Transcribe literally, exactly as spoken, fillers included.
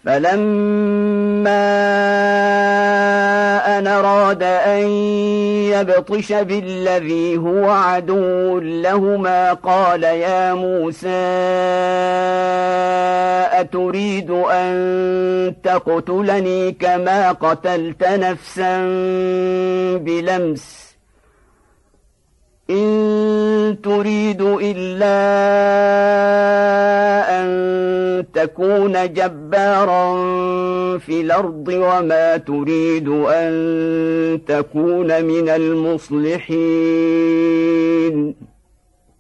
فلما أن أراد أن يبطش بالذي هو عدو لهما قال يا موسى أتريد أن تقتلني كما قتلت نفسا بلمس إن تريد إلا أن تكون جبارا في الأرض وما تريد أن تكون من المصلحين